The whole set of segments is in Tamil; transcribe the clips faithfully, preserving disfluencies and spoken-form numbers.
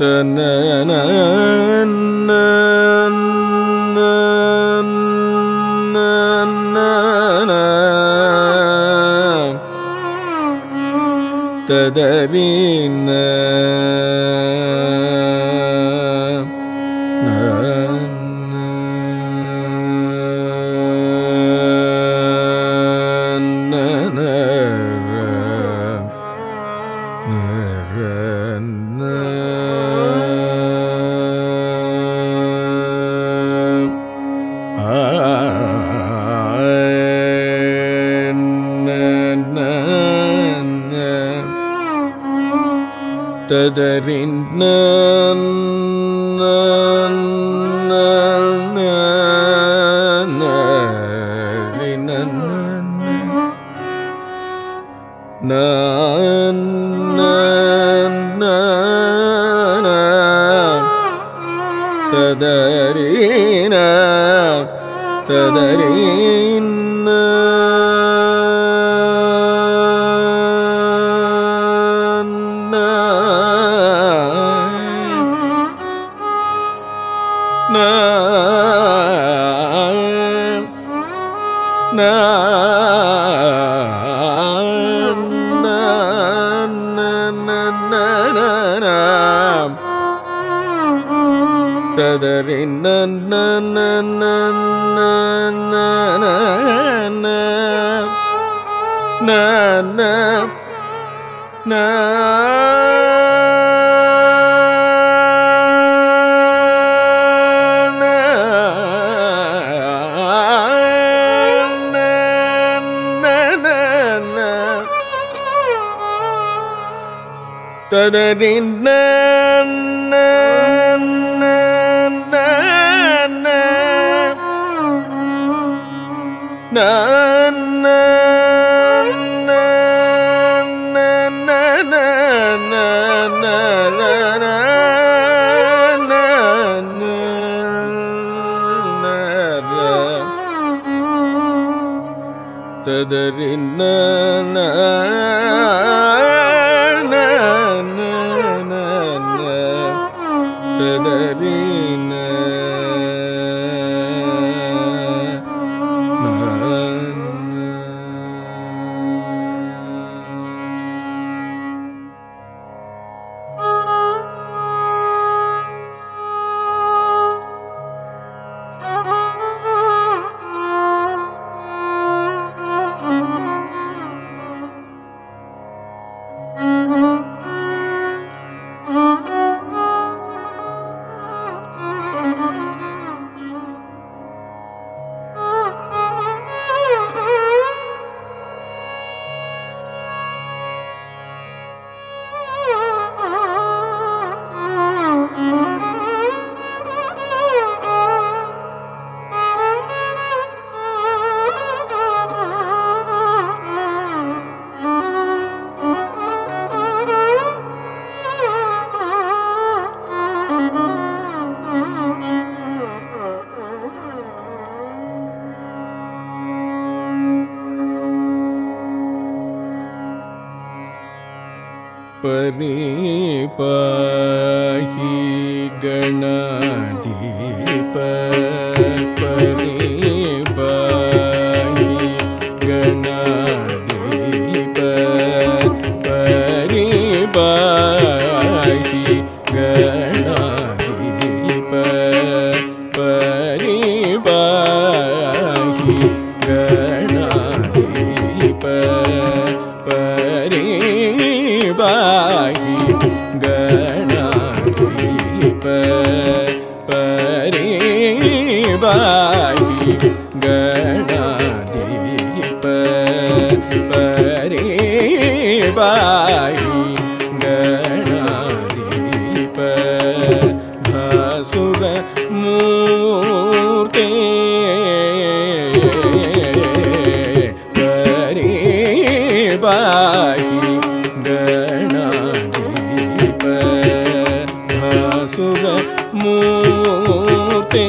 ததரீன ததரின் ததரீன ததரீன ததரின் ததரின் ததரின் ததரின பரிபாஹி கணாதீப பரிபாஹி கணாதீப பரிபாஹி கணாதீப பரிபாஹி கணாதீப பரிபாஹி கணாதீப பரிபாஹி கணாதீப பரிபாஹி கணாதீப பாசுர மூர்த்தே பரிபாஹி கணாதீப பாசுர மூர்த்தே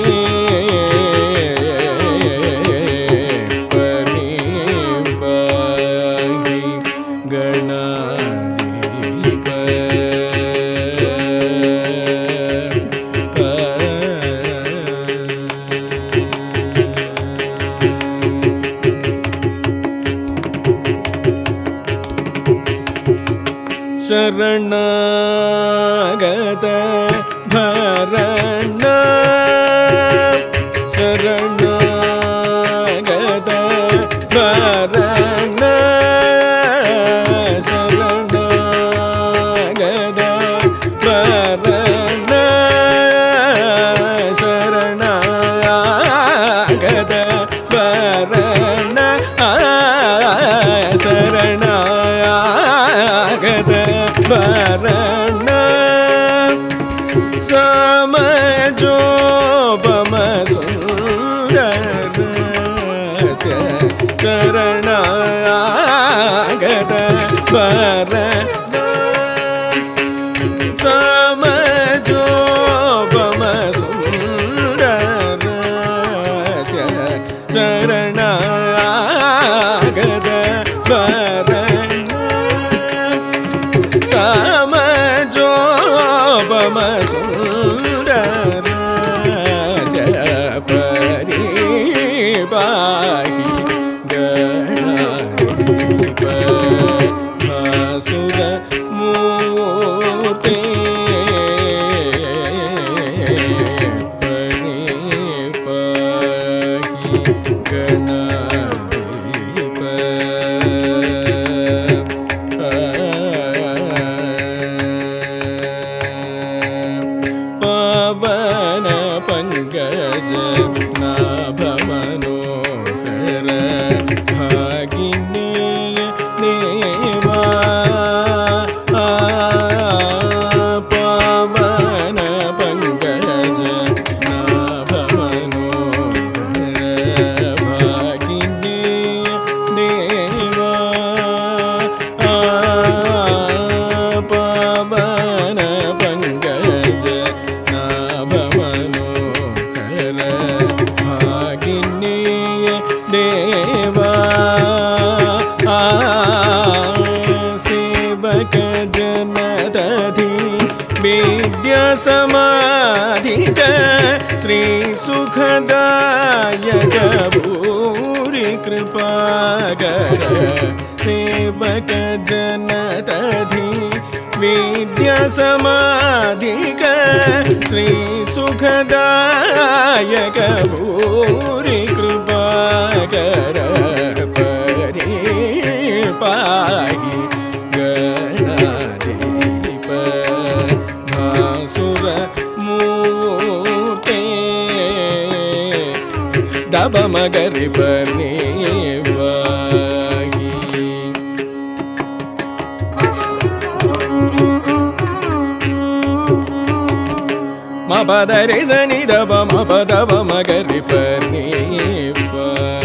பரிபாஹி கணாதீப शरणागत भरण शरणागत भरण शरणागत भरण शरणागत भरण शरणागत भरण समजोपम सुंदर शरणागत भरण समजोपम सुंदर शरणागत भरण समजोपम सुंदर परिपाहि गणाधिप भासुर मूर्ते परिपाहि गणाधिप पवन पंकज नाभ मनोहर भागिनेय देवा पवन पंकज नाभ मनोहर भागिनेय देवा पवन पंकज नाभ मनोहर भागिनेय देवा सेवक जनदधि विद्या समाधिक श्री सुखदायक भूरि कृपाकर सेवक जनदधि विद्या समाधिक श्री सुखदायक भूरि कृपाकर परिपाहि गणाधिप भासुर मूर्ते दब मगरि परिपाहि म पद रे स नि द प म प द प म ग रि प नि प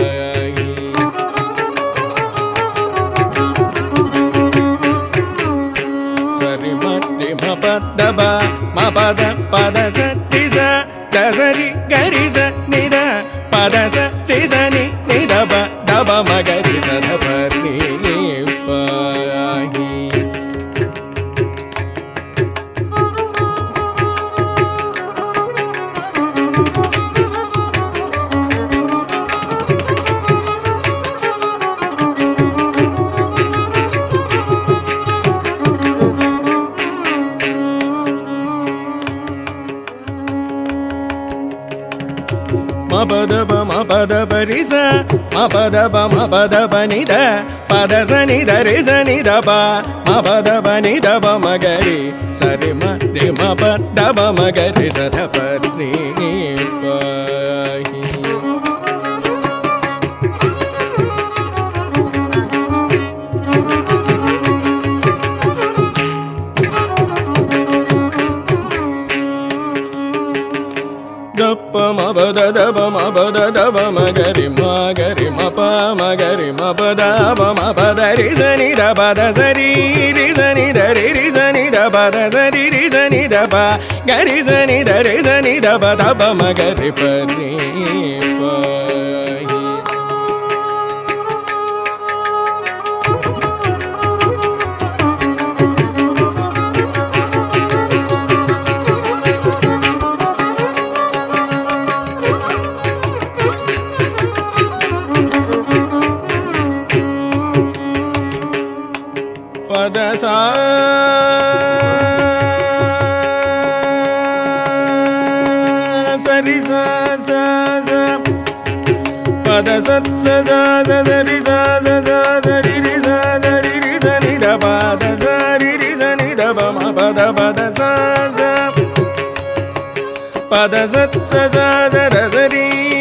स रि म रि म प द प म प द प द स रि स द स रि ग रि स नि द प द स रि स नि नि द प द प म ग रि स द प नि प म पद प म पद प रि स म पद प म पद प नि द पद स नि द रि स नि द प म पद प नि द प म ग रि स रि म रि म प द प म ग रि स द प रि प हि द प म प द द प म प द द प म ग रि म ग रि म प म ग रि म प द प म प द रि स नि द प द स रि रि स नि द रि रि स नि द प द स रि रि स नि द प ग रि स नि द रि स नि द प द प म ग रि प रि प हि pada sa sari sa sa sa pada sat sa sa sa sari sa sa sa sari ri sa sari ri sa ni da pada sari ri sa ni da ba ma pada pada sa sa pada sat sa sa sa da sari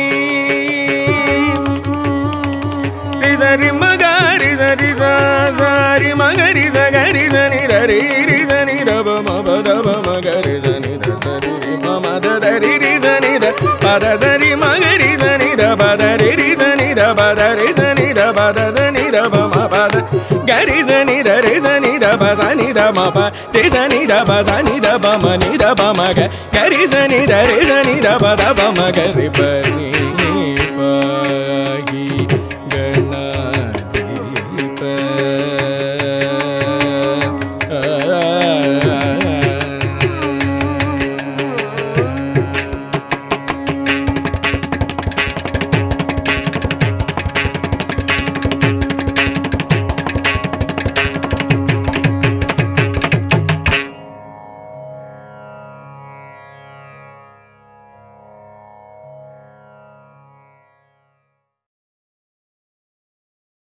ri sari ma ga ri sa ri sa sa ri ma ga ri sa ga ri sa ni da ri ri sa ni da ba ma pada ba ma ga ri sa ni da sari ri ma ma da da ri ri sa ni da pada sari ma ga ri sa ni da ba da ri ri sa ni da ba da ri sa ni da ba da sa ni da ba ma ba da ga ri sa ni da ri sa ni da ba sa ni da ma ba ri sa ni da ba sa ni da ba ma ni da ba ma ga ga ri sa ni da ri sa ni da ba da ba ma ga ri pa ni